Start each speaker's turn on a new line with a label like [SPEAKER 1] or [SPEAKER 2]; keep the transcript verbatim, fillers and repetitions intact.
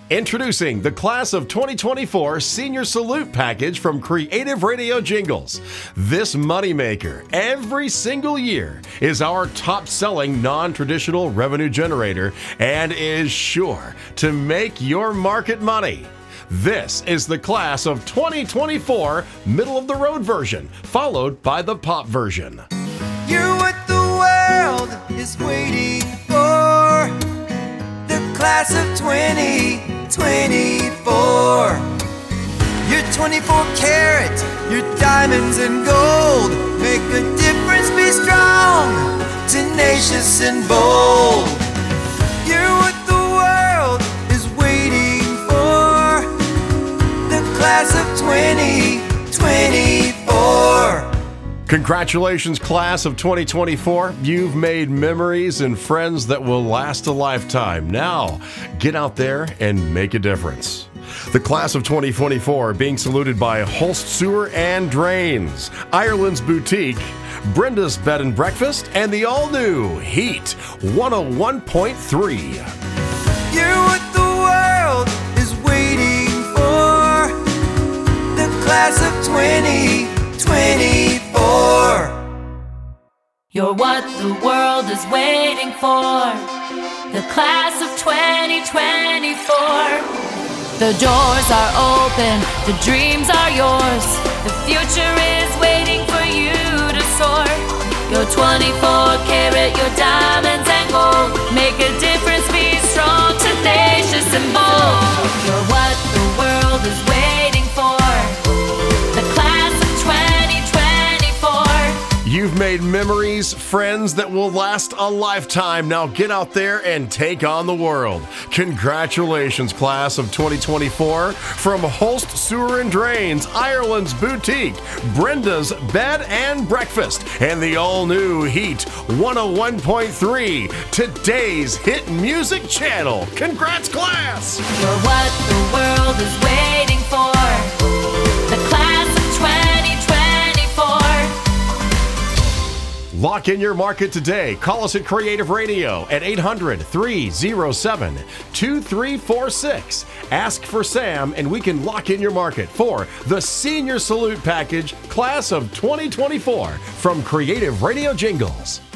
[SPEAKER 1] Introducing the Class of twenty twenty-four Senior Salute Package from Creative Radio Jingles. This moneymaker every single year is our top-selling non-traditional revenue generator and is sure to make your market money. This is the Class of twenty twenty-four middle-of-the-road version, followed by the pop version.
[SPEAKER 2] You're what the world is waiting for. The Class of twenty twenty-four. You're twenty-four karat, your diamonds and gold. Make a difference, be strong, tenacious and bold. You're what the world is waiting for. The Class of twenty twenty-four.
[SPEAKER 1] Congratulations, Class of twenty twenty-four. You've made memories and friends that will last a lifetime. Now, get out there and make a difference. The Class of twenty twenty-four being saluted by Holst Sewer and Drains, Ireland's Boutique, Brenda's Bed and Breakfast, and the all-new Heat one oh one point three.
[SPEAKER 2] You're what the world is waiting for. The Class of twenty twenty-four.
[SPEAKER 3] You're what the world is waiting for. The Class of twenty twenty-four. The doors are open, the dreams are yours. The future is waiting for you to soar. You're twenty-four karat, your diamonds and gold. Make a difference, be strong, tenacious and bold. You're what the world is waiting for. The Class of twenty twenty-four.
[SPEAKER 1] You've made memories, friends that will last a lifetime. Now get out there and take on the world. Congratulations, Class of twenty twenty-four. From Holst Sewer and Drains, Ireland's Boutique, Brenda's Bed and Breakfast, and the all-new Heat one oh one point three, today's hit music channel. Congrats, Class!
[SPEAKER 3] You're what the world is waiting for. The Class of twenty twenty-four.
[SPEAKER 1] Lock in your market today. Call us at Creative Radio at eight hundred, three oh seven, two three four six. Ask for Sam and we can lock in your market for the Senior Salute Package Class of twenty twenty-four from Creative Radio Jingles.